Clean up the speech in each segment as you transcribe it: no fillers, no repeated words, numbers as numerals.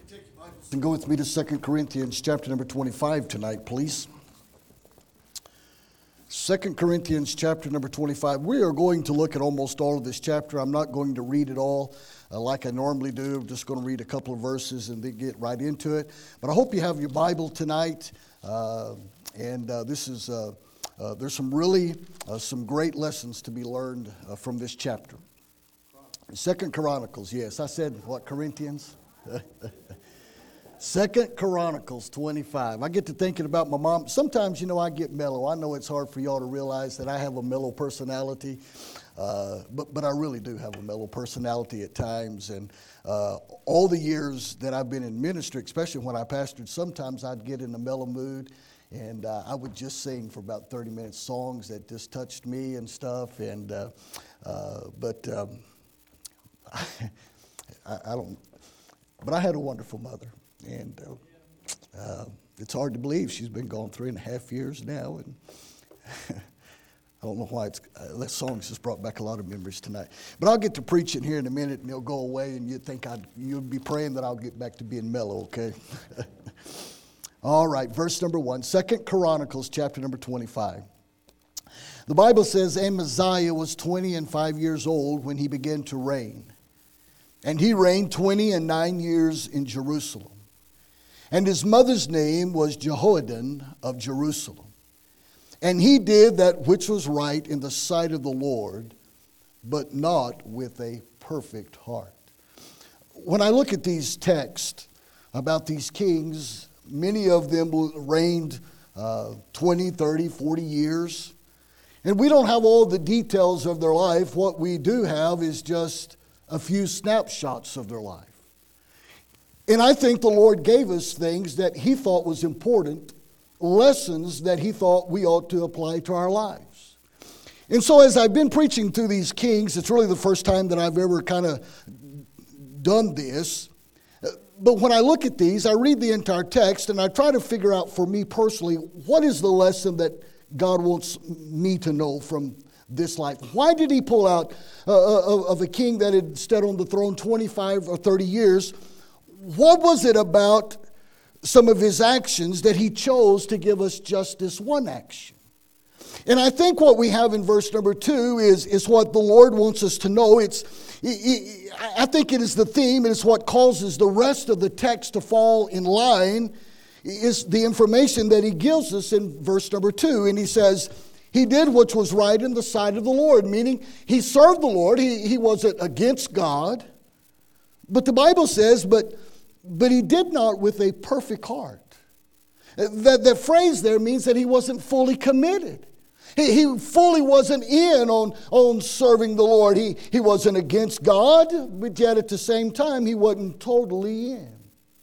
And go with me to 2 Corinthians chapter number 25 tonight, please. 2 Corinthians chapter number 25. We are going to look at almost all of this chapter. I'm not going to read it all like I normally do. I'm just going to read a couple of verses and then get right into it. But I hope you have your Bible tonight. There's some great lessons to be learned from this chapter. 2 Chronicles, yes. I said, what, Corinthians? 2 Chronicles 25. I get to thinking about my mom. Sometimes, I get mellow. I know it's hard for y'all to realize that I have a mellow personality, but I really do have a mellow personality at times. And all the years that I've been in ministry, especially when I pastored, sometimes I'd get in a mellow mood, and I would just sing for about 30 minutes songs that just touched me and stuff. But I had a wonderful mother. And it's hard to believe she's been gone 3.5 years now, and I don't know why that song's just brought back a lot of memories tonight. But I'll get to preaching here in a minute, and it'll go away, and you'll be praying that I'll get back to being mellow, okay? All right, verse number 1, 2 Chronicles chapter number 25. The Bible says, Amaziah was 25 years old when he began to reign, and he reigned 29 years in Jerusalem. And his mother's name was Jehoaddan of Jerusalem. And he did that which was right in the sight of the Lord, but not with a perfect heart. When I look at these texts about these kings, many of them reigned 20, 30, 40 years. And we don't have all the details of their life. What we do have is just a few snapshots of their life. And I think the Lord gave us things that He thought was important, lessons that He thought we ought to apply to our lives. And so as I've been preaching through these kings, it's really the first time that I've ever kind of done this. But when I look at these, I read the entire text and I try to figure out for me personally, what is the lesson that God wants me to know from this life? Why did He pull out of a king that had stood on the throne 25 or 30 years? What was it about some of His actions that He chose to give us just this one action? And I think what we have in verse number 2 is what the Lord wants us to know. I think it is the theme, and it's what causes the rest of the text to fall in line, is the information that He gives us in verse number 2. And He says, He did what was right in the sight of the Lord, meaning He served the Lord. He wasn't against God. But the Bible says, but He did not with a perfect heart. That phrase there means that He wasn't fully committed. He fully wasn't in on serving the Lord. He wasn't against God, but yet at the same time, He wasn't totally in.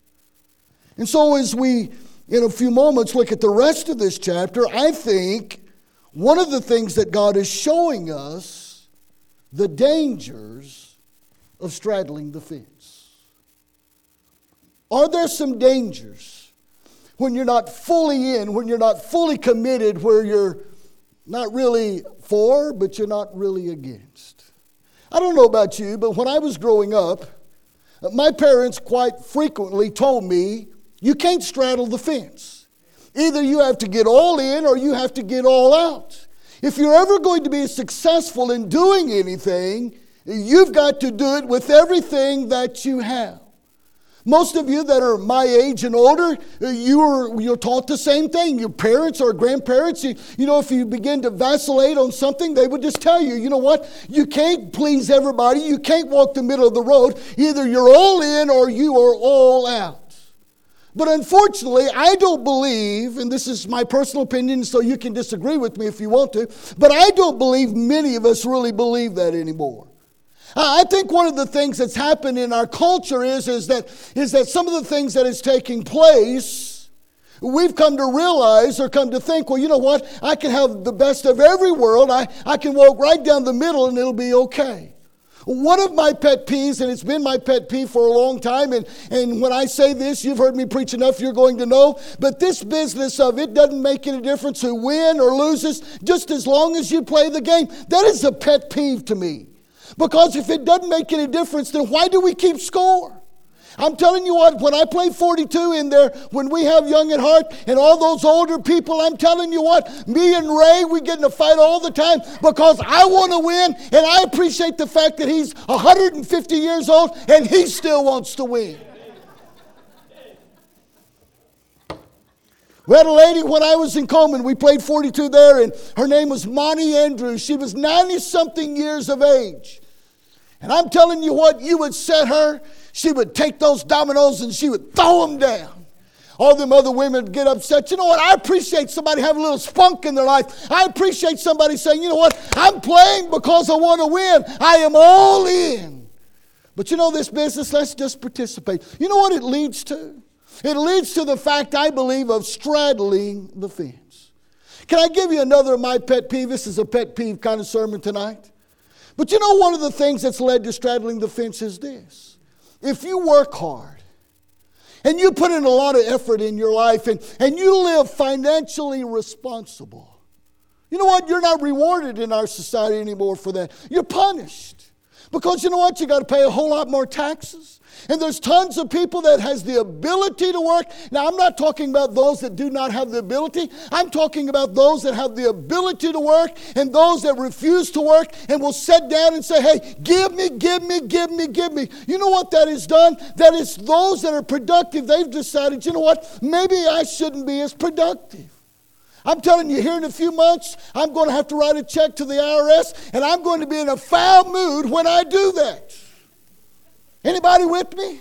And so as we, in a few moments, look at the rest of this chapter, I think one of the things that God is showing us, the dangers of straddling the fence. Are there some dangers when you're not fully in, when you're not fully committed, where you're not really for, but you're not really against? I don't know about you, but when I was growing up, my parents quite frequently told me, you can't straddle the fence. Either you have to get all in or you have to get all out. If you're ever going to be successful in doing anything, you've got to do it with everything that you have. Most of you that are my age and older, you're taught the same thing. Your parents or grandparents, if you begin to vacillate on something, they would just tell you, you know what? You can't please everybody. You can't walk the middle of the road. Either you're all in or you are all out. But unfortunately, I don't believe, and this is my personal opinion, so you can disagree with me if you want to, but I don't believe many of us really believe that anymore. I think one of the things that's happened in our culture is that some of the things that is taking place, we've come to realize or come to think, well, you know what? I can have the best of every world. I can walk right down the middle and it'll be okay. One of my pet peeves, and it's been my pet peeve for a long time, and when I say this, you've heard me preach enough, you're going to know, but this business of it doesn't make any difference who wins or loses, just as long as you play the game. That is a pet peeve to me. Because if it doesn't make any difference, then why do we keep score? I'm telling you what, when I play 42 in there, when we have Young at Heart and all those older people, I'm telling you what, me and Ray, we get in a fight all the time because I want to win, and I appreciate the fact that he's 150 years old and he still wants to win. We had a lady when I was in Coleman, we played 42 there, and her name was Monty Andrews. She was 90-something years of age. And I'm telling you what, you would set her, she would take those dominoes and she would throw them down. All them other women would get upset. You know what, I appreciate somebody having a little spunk in their life. I appreciate somebody saying, you know what, I'm playing because I want to win. I am all in. But you know this business, let's just participate. You know what it leads to? It leads to the fact, I believe, of straddling the fence. Can I give you another of my pet peeve? This is a pet peeve kind of sermon tonight. But you know, one of the things that's led to straddling the fence is this. If you work hard and you put in a lot of effort in your life and you live financially responsible, you know what? You're not rewarded in our society anymore for that. You're punished. Because you know what? You got to pay a whole lot more taxes. And there's tons of people that has the ability to work. Now, I'm not talking about those that do not have the ability. I'm talking about those that have the ability to work and those that refuse to work and will sit down and say, hey, give me, give me, give me, give me. You know what that has done? That is those that are productive. They've decided, you know what? Maybe I shouldn't be as productive. I'm telling you, here in a few months, I'm going to have to write a check to the IRS, and I'm going to be in a foul mood when I do that. Anybody with me?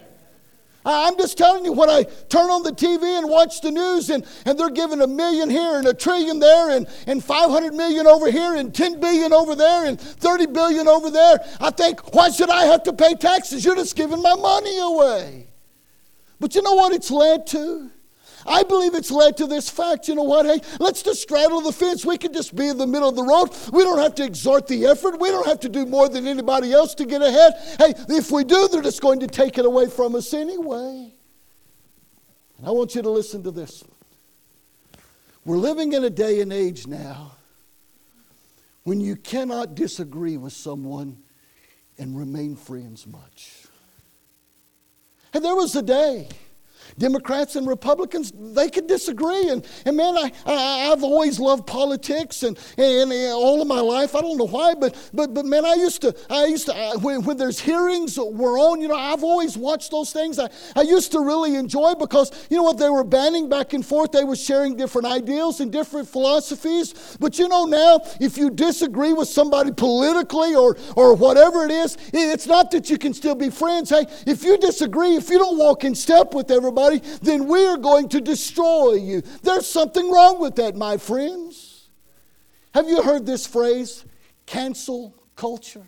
I'm just telling you, when I turn on the TV and watch the news, and they're giving $1 million here and $1 trillion there and $500 million over here and $10 billion over there and $30 billion over there, I think, why should I have to pay taxes? You're just giving my money away. But you know what it's led to? I believe it's led to this fact. You know what? Hey, let's just straddle the fence. We can just be in the middle of the road. We don't have to exert the effort. We don't have to do more than anybody else to get ahead. Hey, if we do, they're just going to take it away from us anyway. And I want you to listen to this. We're living in a day and age now when you cannot disagree with someone and remain friends much. And there was a day, Democrats and Republicans, they could disagree. And man, I've always loved politics and all of my life. I don't know why, but man, I used to when there's hearings were on, you know, I've always watched those things. I used to really enjoy, because you know what, they were banning back and forth. They were sharing different ideals and different philosophies. But you know, now, if you disagree with somebody politically or whatever it is, it's not that you can still be friends. Hey, if you disagree, if you don't walk in step with everybody, then we are going to destroy you. There's something wrong with that, my friends. Have you heard this phrase, cancel culture?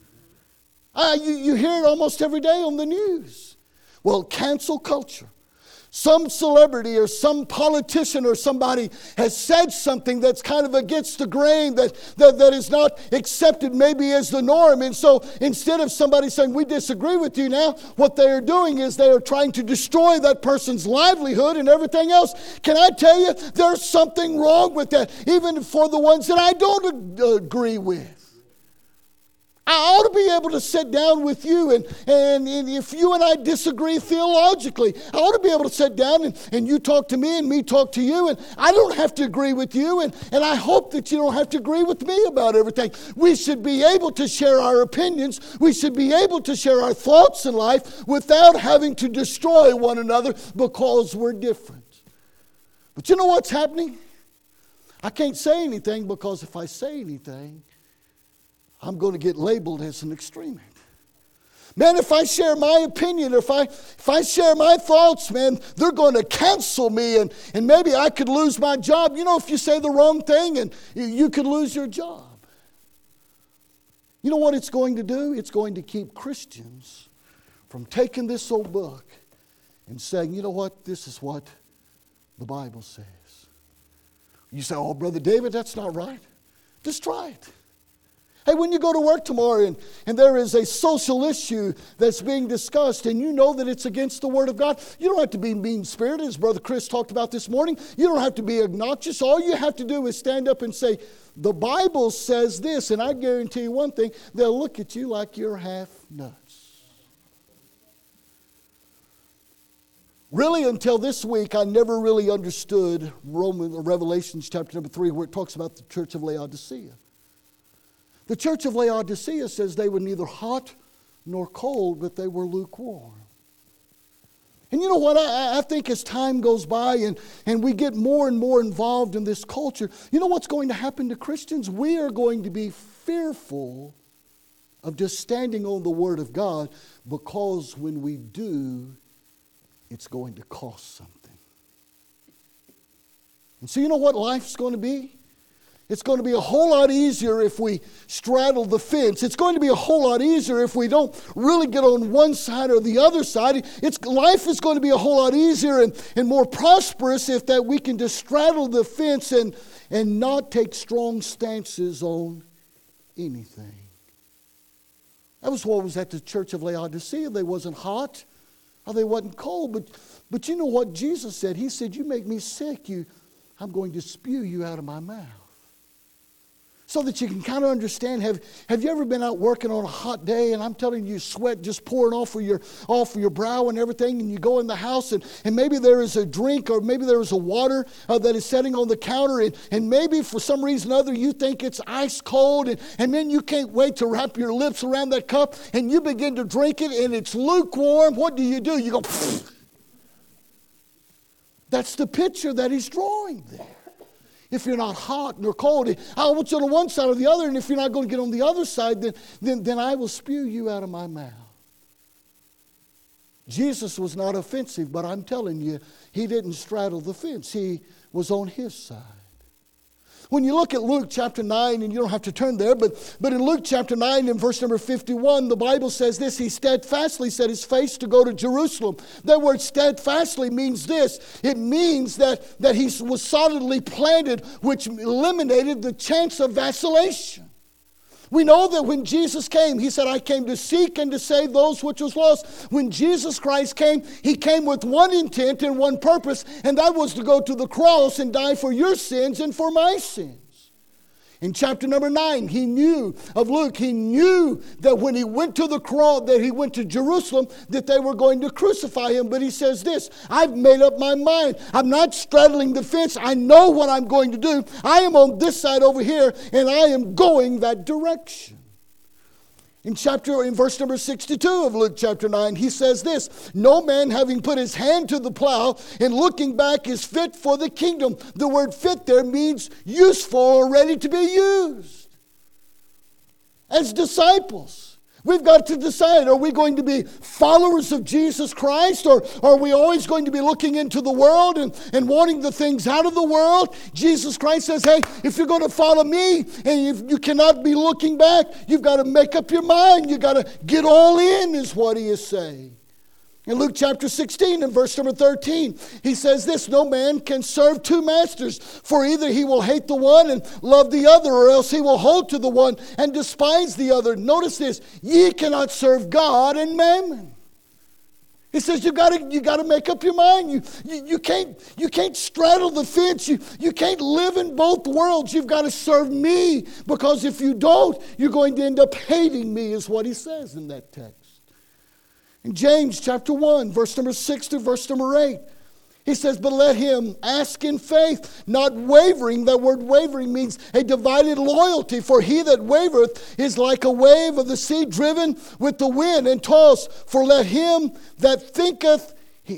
You hear it almost every day on the news. Well, cancel culture. Some celebrity or some politician or somebody has said something that's kind of against the grain, that is not accepted maybe as the norm. And so instead of somebody saying, we disagree with you now, what they are doing is they are trying to destroy that person's livelihood and everything else. Can I tell you, there's something wrong with that, even for the ones that I don't agree with. I ought to be able to sit down with you, and if you and I disagree theologically, I ought to be able to sit down and you talk to me and me talk to you, and I don't have to agree with you, and I hope that you don't have to agree with me about everything. We should be able to share our opinions. We should be able to share our thoughts in life without having to destroy one another because we're different. But you know what's happening? I can't say anything, because if I say anything, I'm going to get labeled as an extremist. Man, if I share my opinion, or if I share my thoughts, man, they're going to cancel me, and maybe I could lose my job. You know, if you say the wrong thing, and you could lose your job. You know what it's going to do? It's going to keep Christians from taking this old book and saying, you know what, this is what the Bible says. You say, oh, Brother David, that's not right. Just try it. Hey, when you go to work tomorrow and there is a social issue that's being discussed, and you know that it's against the Word of God, you don't have to be mean-spirited, as Brother Chris talked about this morning. You don't have to be obnoxious. All you have to do is stand up and say, the Bible says this, and I guarantee you one thing, they'll look at you like you're half nuts. Really, until this week, I never really understood Revelation chapter number 3, where it talks about the church of Laodicea. The church of Laodicea says they were neither hot nor cold, but they were lukewarm. And you know what? I think as time goes by and we get more and more involved in this culture, you know what's going to happen to Christians? We are going to be fearful of just standing on the Word of God, because when we do, it's going to cost something. And so you know what life's going to be? It's going to be a whole lot easier if we straddle the fence. It's going to be a whole lot easier if we don't really get on one side or the other side. Life is going to be a whole lot easier and more prosperous if that we can just straddle the fence and not take strong stances on anything. That was what was at the church of Laodicea. They wasn't hot or they wasn't cold. But you know what Jesus said? He said, you make me sick, I'm going to spew you out of my mouth. So that you can kind of understand, have you ever been out working on a hot day, and I'm telling you, sweat just pouring off of your brow and everything, and you go in the house and maybe there is a drink or maybe there is a water that is sitting on the counter, and maybe for some reason or other you think it's ice cold, and then you can't wait to wrap your lips around that cup and you begin to drink it and it's lukewarm. What do? You go, pfft. That's the picture that he's drawing there. If you're not hot nor cold, I want you on one side or the other, and if you're not going to get on the other side, then I will spew you out of my mouth. Jesus was not offensive, but I'm telling you, he didn't straddle the fence. He was on his side. When you look at Luke chapter 9, and you don't have to turn there, but in Luke chapter 9 and verse number 51, the Bible says this: he steadfastly set his face to go to Jerusalem. That word steadfastly means this. It means that he was solidly planted, which eliminated the chance of vacillation. We know that when Jesus came, he said, I came to seek and to save those which was lost. When Jesus Christ came, he came with one intent and one purpose, and that was to go to the cross and die for your sins and for my sins. In chapter number 9, he knew that when he went to the cross, that he went to Jerusalem, that they were going to crucify him. But he says this: I've made up my mind. I'm not straddling the fence. I know what I'm going to do. I am on this side over here, and I am going that direction. In verse number 62 of Luke chapter 9, he says this: no man having put his hand to the plow and looking back is fit for the kingdom. The word fit there means useful or ready to be used. As disciples, we've got to decide, are we going to be followers of Jesus Christ, or are we always going to be looking into the world and wanting the things out of the world? Jesus Christ says, hey, if you're going to follow me, and if you cannot be looking back, you've got to make up your mind. You've got to get all in, is what he is saying. In Luke chapter 16 and verse number 13, he says this: no man can serve two masters, for either he will hate the one and love the other, or else he will hold to the one and despise the other. Notice this: ye cannot serve God and mammon. He says you got to make up your mind. You can't straddle the fence. You can't live in both worlds. You've got to serve me, because if you don't, you're going to end up hating me, is what he says in that text. In James chapter 1, verse number 6 to verse number 8, he says, but let him ask in faith, not wavering. That word wavering means a divided loyalty. For he that wavereth is like a wave of the sea driven with the wind and tossed. For let him that thinketh,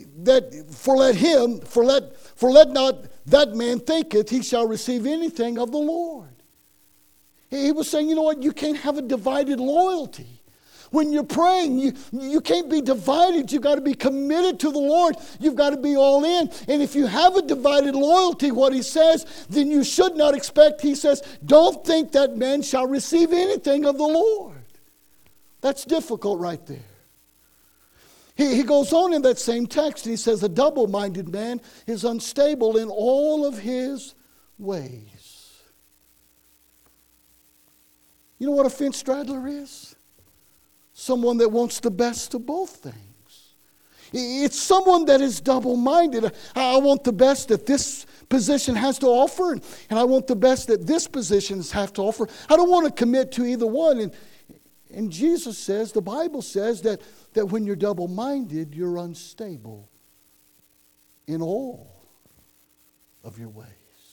let not that man thinketh he shall receive anything of the Lord. He was saying, you know what, you can't have a divided loyalty. When you're praying, you can't be divided. You've got to be committed to the Lord. You've got to be all in. And if you have a divided loyalty, what he says, then you should not expect, he says, don't think that man shall receive anything of the Lord. That's difficult right there. He goes on in that same text, and he says, a double-minded man is unstable in all of his ways. You know what a fence straddler is? Someone that wants the best of both things. It's someone that is double-minded. I want the best that this position has to offer, and I want the best that this position has to offer. I don't want to commit to either one. And Jesus says, the Bible says that when you're double-minded, you're unstable in all of your ways.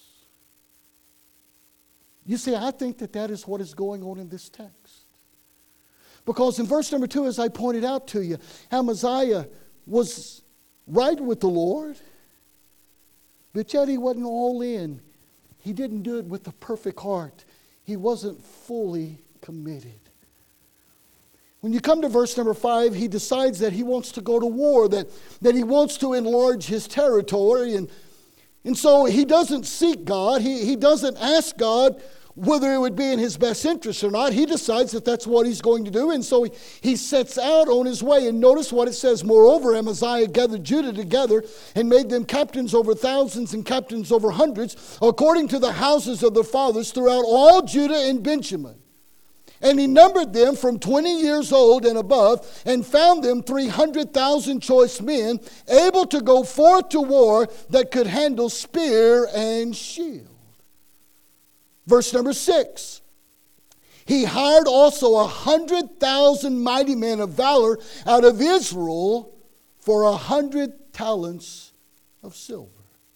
You see, I think that is what is going on in this text. Because in verse number 2, as I pointed out to you, Amaziah was right with the Lord, but yet he wasn't all in. He didn't do it with a perfect heart. He wasn't fully committed. When you come to verse number 5, he decides that he wants to go to war, that he wants to enlarge his territory. And so he doesn't seek God. He doesn't ask God whether it would be in his best interest or not. He decides that that's what he's going to do. And so he sets out on his way. And notice what it says. Moreover, Amaziah gathered Judah together and made them captains over thousands and captains over hundreds, according to the houses of their fathers, throughout all Judah and Benjamin. And he numbered them from 20 years old and above, and found them 300,000 choice men, able to go forth to war, that could handle spear and shield. Verse number 6. He hired also 100,000 mighty men of valor out of Israel for 100 talents of silver.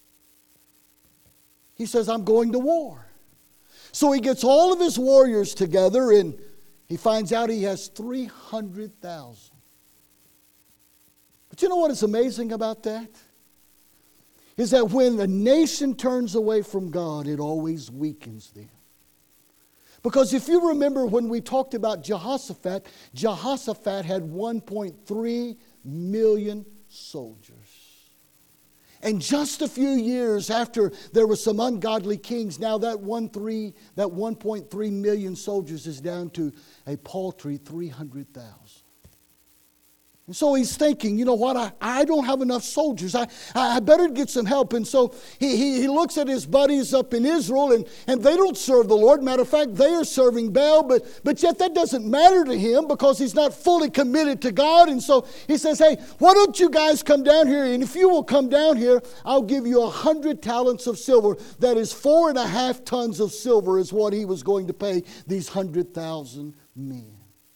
He says, I'm going to war. So he gets all of his warriors together, and he finds out he has 300,000. But you know what is amazing about that? Is that when a nation turns away from God, it always weakens them. Because if you remember when we talked about Jehoshaphat, Jehoshaphat had 1.3 million soldiers. And just a few years after there were some ungodly kings, now that 1.3 million soldiers is down to a paltry 300,000. And so he's thinking, you know what, I don't have enough soldiers. I better get some help. And so he looks at his buddies up in Israel, and they don't serve the Lord. Matter of fact, they are serving Baal, but yet that doesn't matter to him because he's not fully committed to God. And so he says, hey, why don't you guys come down here? And if you will come down here, I'll give you 100 talents of silver. That is 4.5 tons of silver is what he was going to pay these 100,000 men.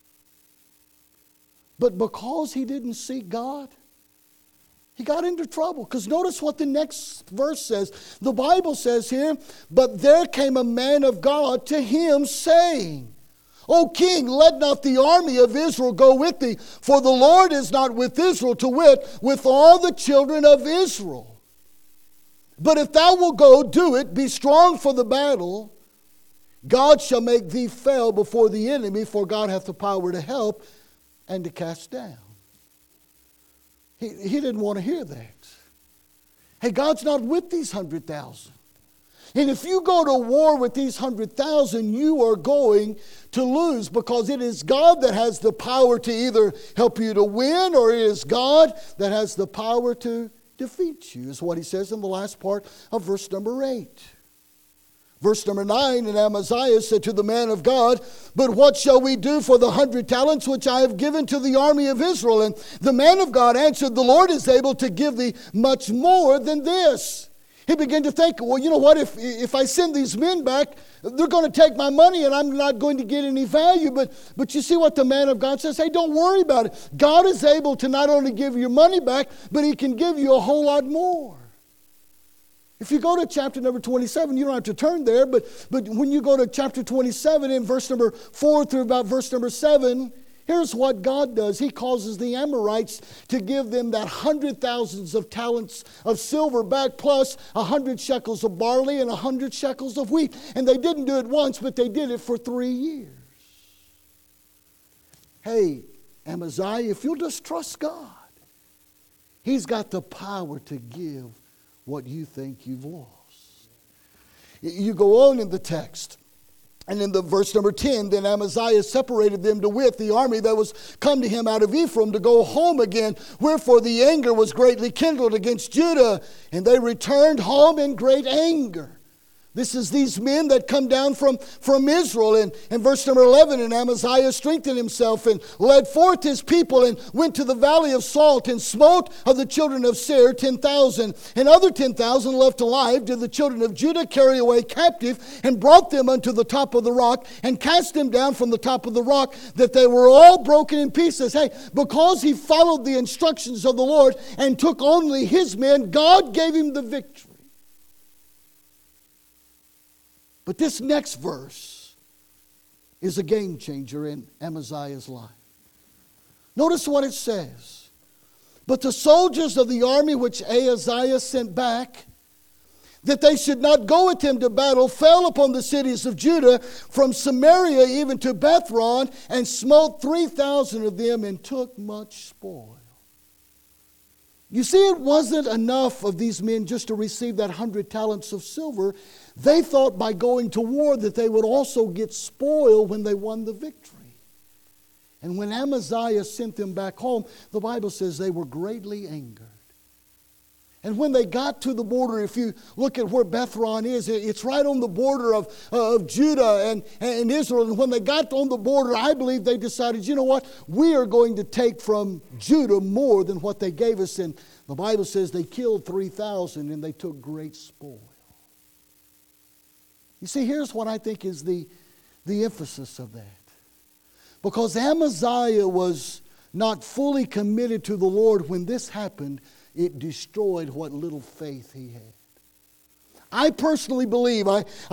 But because he didn't seek God, he got into trouble. Because notice what the next verse says. The Bible says here, but there came a man of God to him saying, O king, let not the army of Israel go with thee, for the Lord is not with Israel, to wit, with all the children of Israel. But if thou wilt go, do it, be strong for the battle. God shall make thee fail before the enemy, for God hath the power to help and to cast down. He didn't want to hear that. Hey, God's not with these 100,000. And if you go to war with these 100,000, you are going to lose, because it is God that has the power to either help you to win, or it is God that has the power to defeat you, is what he says in the last part of verse number 8. Verse number 9, and Amaziah said to the man of God, but what shall we do for the 100 talents which I have given to the army of Israel? And the man of God answered, the Lord is able to give thee much more than this. He began to think, well, you know what, if I send these men back, they're going to take my money and I'm not going to get any value. But you see what the man of God says? Hey, don't worry about it. God is able to not only give your money back, but he can give you a whole lot more. If you go to chapter number 27, you don't have to turn there, but when you go to chapter 27 in verse number 4 through about verse number 7, here's what God does. He causes the Amorites to give them that 100,000 of talents of silver back, plus 100 shekels of barley and 100 shekels of wheat. And they didn't do it once, but they did it for 3 years. Hey, Amaziah, if you'll just trust God, he's got the power to give what you think you've lost. You go on in the text, and in the verse number 10, then Amaziah separated them to wit the army that was come to him out of Ephraim to go home again. Wherefore the anger was greatly kindled against Judah, and they returned home in great anger. This is these men that come down from Israel. And in verse number 11, and Amaziah strengthened himself and led forth his people and went to the valley of Salt and smote of the children of Seir 10,000. And other 10,000 left alive did the children of Judah carry away captive and brought them unto the top of the rock and cast them down from the top of the rock, that they were all broken in pieces. Hey, because he followed the instructions of the Lord and took only his men, God gave him the victory. But this next verse is a game changer in Amaziah's life. Notice what it says. But the soldiers of the army which Ahaziah sent back, that they should not go with him to battle, fell upon the cities of Judah from Samaria even to Bethron, and smote 3,000 of them and took much spoil. You see, it wasn't enough of these men just to receive that 100 talents of silver. They thought by going to war that they would also get spoil when they won the victory. And when Amaziah sent them back home, the Bible says they were greatly angered. And when they got to the border, if you look at where Bethron is, it's right on the border of Judah and Israel. And when they got on the border, I believe they decided, you know what? We are going to take from Judah more than what they gave us. And the Bible says they killed 3,000 and they took great spoil. You see, here's what I think is the emphasis of that. Because Amaziah was not fully committed to the Lord when this happened, it destroyed what little faith he had. I personally believe,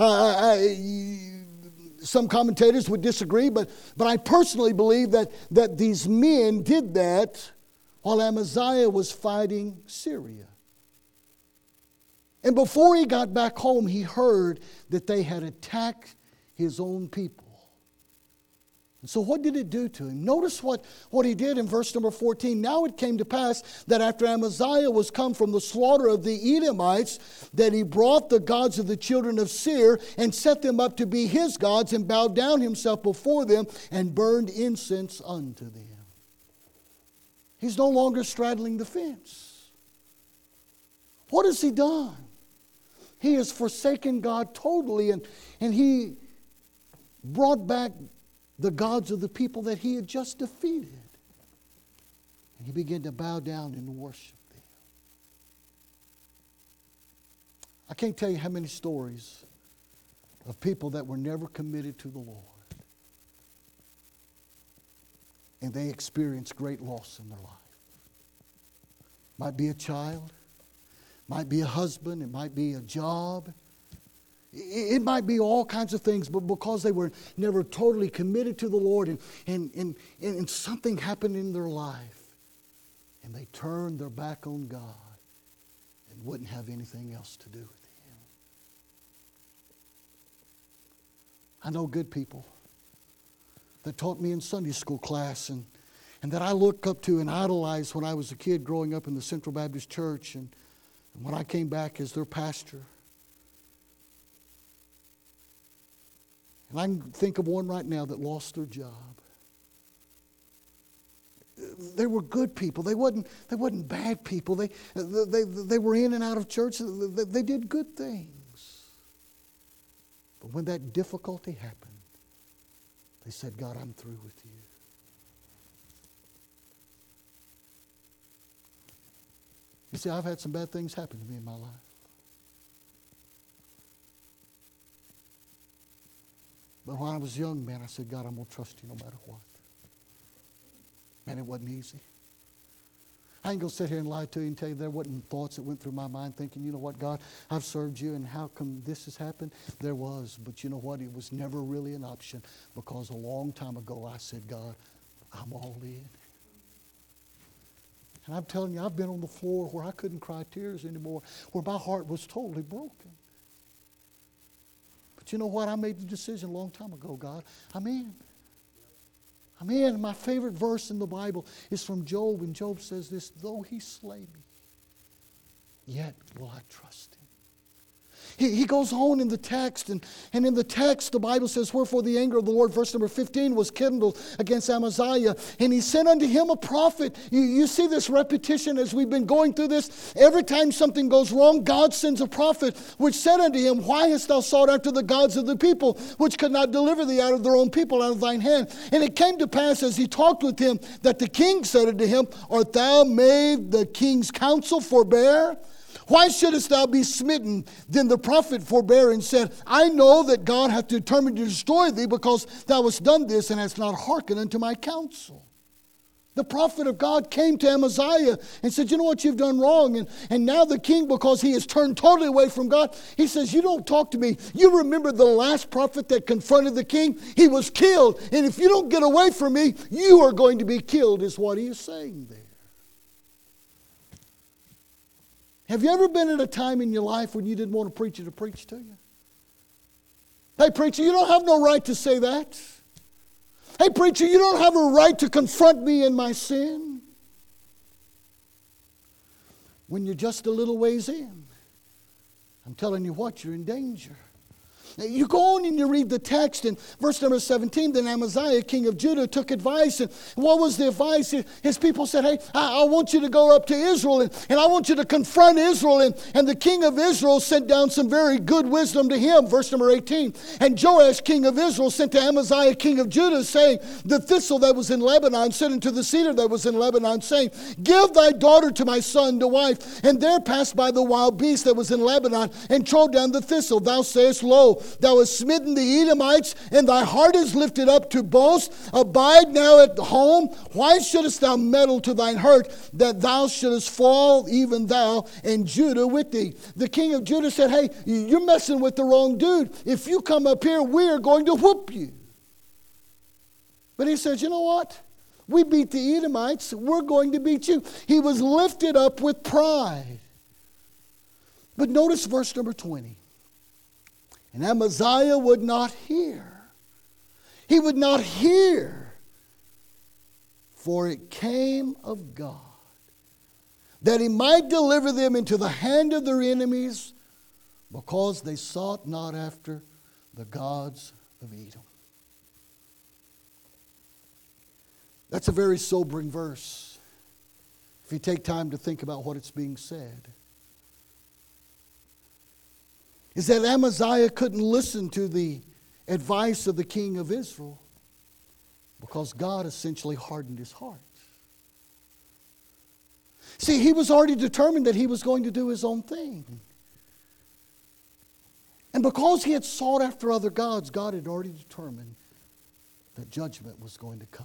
some commentators would disagree, but I personally believe that these men did that while Amaziah was fighting Syria. And before he got back home, he heard that they had attacked his own people. And so what did it do to him? Notice what he did in verse number 14. Now it came to pass that after Amaziah was come from the slaughter of the Edomites, that he brought the gods of the children of Seir and set them up to be his gods, and bowed down himself before them and burned incense unto them. He's no longer straddling the fence. What has he done? He has forsaken God totally, and he brought back the gods of the people that he had just defeated. And he began to bow down and worship them. I can't tell you how many stories of people that were never committed to the Lord. And they experienced great loss in their life. Might be a child, might be a husband, it might be a job. It might be all kinds of things, but because they were never totally committed to the Lord and something happened in their life, and they turned their back on God and wouldn't have anything else to do with Him. I know good people that taught me in Sunday school class and that I looked up to and idolized when I was a kid growing up in the Central Baptist Church, and when I came back as their pastor. And I can think of one right now that lost their job. They were good people. They wasn't bad people. They were in and out of church. They did good things. But when that difficulty happened, they said, God, I'm through with you. You see, I've had some bad things happen to me in my life. But when I was young, man, I said, God, I'm going to trust you no matter what. Man, it wasn't easy. I ain't going to sit here and lie to you and tell you there wasn't thoughts that went through my mind thinking, you know what, God, I've served you and how come this has happened? There was, but you know what? It was never really an option because a long time ago I said, God, I'm all in. And I'm telling you, I've been on the floor where I couldn't cry tears anymore, where my heart was totally broken. But you know what? I made the decision a long time ago, God. I'm in. I'm in. My favorite verse in the Bible is from Job, and Job says this, though he slay me, yet will I trust him. He goes on in the text, and in the text the Bible says, wherefore the anger of the Lord, verse number 15, was kindled against Amaziah, and he sent unto him a prophet. You see this repetition as we've been going through this. Every time something goes wrong, God sends a prophet, which said unto him, why hast thou sought after the gods of the people, which could not deliver thee out of their own people, out of thine hand? And it came to pass, as he talked with him, that the king said unto him, art thou made the king's counsel forbear? Why shouldest thou be smitten? Then the prophet forbare and said, I know that God hath determined to destroy thee, because thou hast done this, and hast not hearkened unto my counsel. The prophet of God came to Amaziah and said, you know what, you've done wrong. And now the king, because he has turned totally away from God, he says, you don't talk to me. You remember the last prophet that confronted the king? He was killed. And if you don't get away from me, you are going to be killed, is what he is saying there. Have you ever been at a time in your life when you didn't want a preacher to preach to you? Hey, preacher, you don't have no right to say that. Hey, preacher, you don't have a right to confront me in my sin. When you're just a little ways in, I'm telling you what, you're in danger. You go on and you read the text in verse number 17. Then Amaziah, king of Judah, took advice. And what was the advice? His people said, hey, I want you to go up to Israel, and I want you to confront Israel. And the king of Israel sent down some very good wisdom to him. Verse number 18. And Joash, king of Israel, sent to Amaziah, king of Judah, saying, the thistle that was in Lebanon sent unto the cedar that was in Lebanon, saying, give thy daughter to my son to wife. And there passed by the wild beast that was in Lebanon, and trode down the thistle. Thou sayest, lo, thou hast smitten the Edomites, and thy heart is lifted up to boast. Abide now at home. Why shouldest thou meddle to thine hurt, that thou shouldest fall, even thou and Judah with thee? The king of Judah said, hey, you're messing with the wrong dude. If you come up here, we are going to whoop you. But he says, you know what? We beat the Edomites. We're going to beat you. He was lifted up with pride. But notice verse number 20. And Amaziah would not hear. He would not hear. For it came of God, that he might deliver them into the hand of their enemies, because they sought not after the gods of Edom. That's a very sobering verse, if you take time to think about what it's being said. Is that Amaziah couldn't listen to the advice of the king of Israel because God essentially hardened his heart. See, he was already determined that he was going to do his own thing. And because he had sought after other gods, God had already determined that judgment was going to come.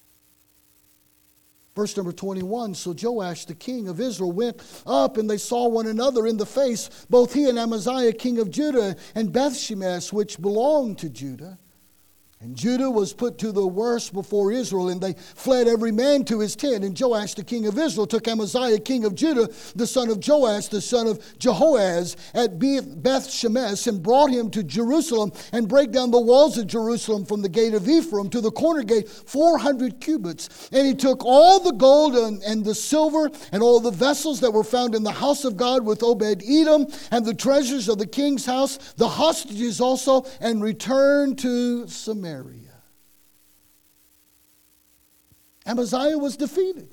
Verse number 21, so Joash the king of Israel went up, and they saw one another in the face, both he and Amaziah king of Judah, and Bethshemesh, which belonged to Judah. And Judah was put to the worst before Israel, and they fled every man to his tent. And Joash the king of Israel took Amaziah king of Judah, the son of Joash, the son of Jehoaz, at Beth Shemesh, and brought him to Jerusalem, and brake down the walls of Jerusalem from the gate of Ephraim to the corner gate 400 cubits. And he took all the gold and the silver and all the vessels that were found in the house of God with Obed-Edom, and the treasures of the king's house, the hostages also, and returned to Samaria. Amaziah was defeated.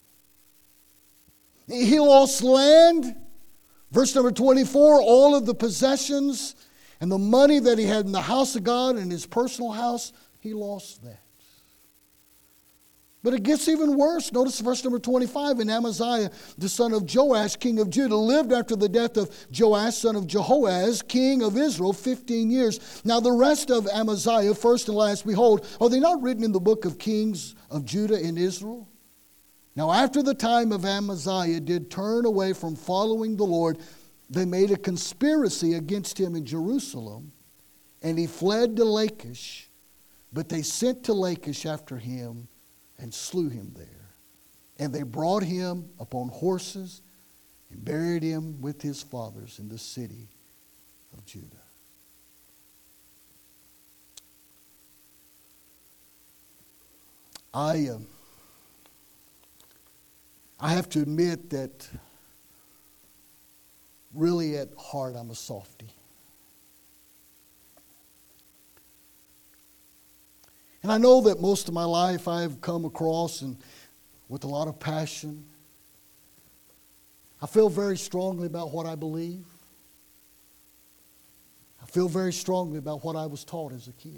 He lost land. Verse number 24, all of the possessions and the money that he had in the house of God and his personal house, he lost that. But it gets even worse. Notice verse number 25. And Amaziah, the son of Joash, king of Judah, lived after the death of Joash, son of Jehoaz, king of Israel, 15 years. Now the rest of Amaziah, first and last, behold, are they not written in the book of Kings of Judah and Israel? Now after the time of Amaziah did turn away from following the Lord, they made a conspiracy against him in Jerusalem, and he fled to Lachish. But they sent to Lachish after him, and slew him there. And they brought him upon horses and buried him with his fathers in the city of Judah. I have to admit that really at heart I'm a softy. And I know that most of my life I've come across and with a lot of passion. I feel very strongly about what I believe. I feel very strongly about what I was taught as a kid.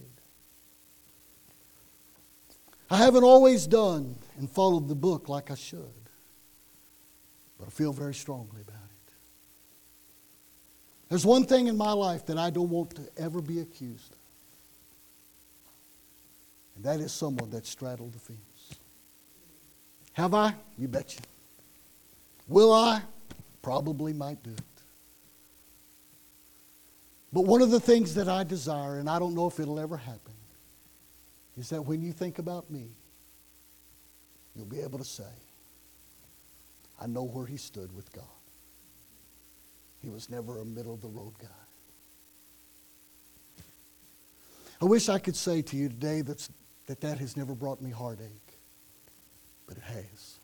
I haven't always done and followed the book like I should, but I feel very strongly about it. There's one thing in my life that I don't want to ever be accused of, and that is someone that straddled the fence. Have I? You betcha. Will I? Probably might do it. But one of the things that I desire, and I don't know if it'll ever happen, is that when you think about me, you'll be able to say, I know where he stood with God. He was never a middle-of-the-road guy. I wish I could say to you today that has never brought me heartache, but it has.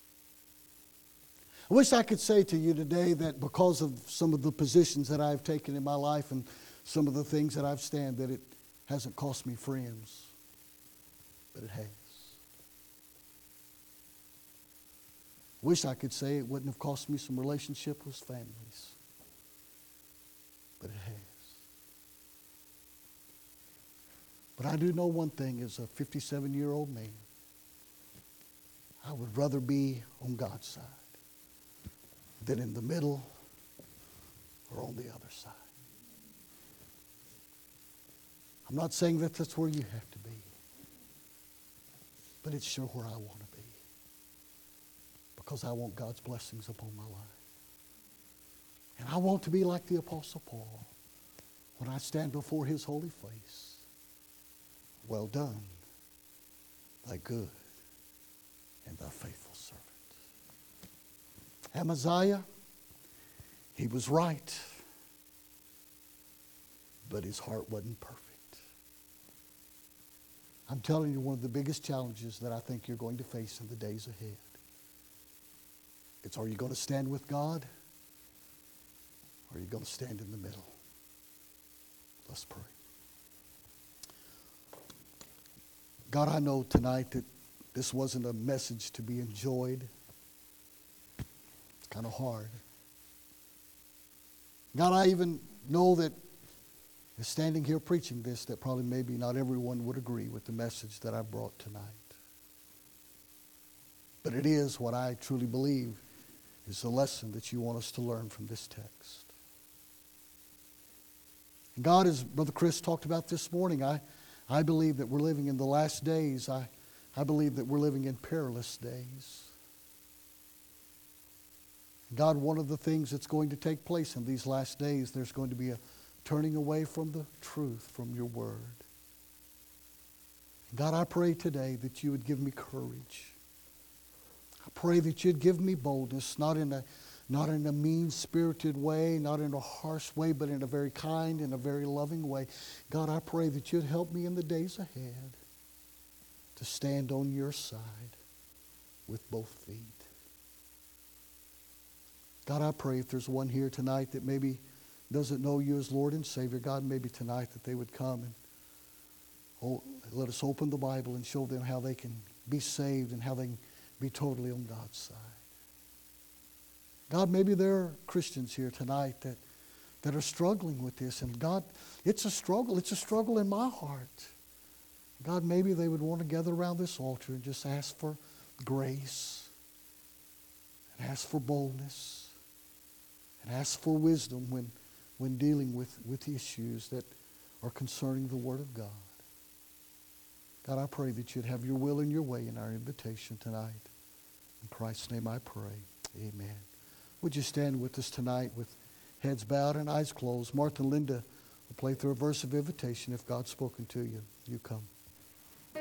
I wish I could say to you today that because of some of the positions that I've taken in my life and some of the things that I've stand, that it hasn't cost me friends, but it has. I wish I could say it wouldn't have cost me some relationship with families, but it has. But I do know one thing as a 57-year-old man. I would rather be on God's side than in the middle or on the other side. I'm not saying that that's where you have to be, but it's sure where I want to be, because I want God's blessings upon my life. And I want to be like the Apostle Paul when I stand before his holy face. Well done, thy good and thy faithful servant. Amaziah, he was right, but his heart wasn't perfect. I'm telling you, one of the biggest challenges that I think you're going to face in the days ahead, it's, are you going to stand with God, or are you going to stand in the middle? Let's pray. God, I know tonight that this wasn't a message to be enjoyed. It's kind of hard. God, I even know that standing here preaching this, that probably maybe not everyone would agree with the message that I brought tonight. But it is what I truly believe is the lesson that you want us to learn from this text. And God, as Brother Chris talked about this morning, I believe that we're living in the last days. I believe that we're living in perilous days. God, one of the things that's going to take place in these last days, there's going to be a turning away from the truth, from your word. God, I pray today that you would give me courage. I pray that you'd give me boldness, not in a mean-spirited way, not in a harsh way, but in a very kind and a very loving way. God, I pray that you'd help me in the days ahead to stand on your side with both feet. God, I pray if there's one here tonight that maybe doesn't know you as Lord and Savior, God, maybe tonight that they would come and let us open the Bible and show them how they can be saved and how they can be totally on God's side. God, maybe there are Christians here tonight that are struggling with this. And God, it's a struggle. It's a struggle in my heart. God, maybe they would want to gather around this altar and just ask for grace and ask for boldness and ask for wisdom when dealing with issues that are concerning the Word of God. God, I pray that you'd have your will and your way in our invitation tonight. In Christ's name I pray. Amen. Would you stand with us tonight with heads bowed and eyes closed? Martha and Linda will play through a verse of invitation. If God's spoken to you, you come.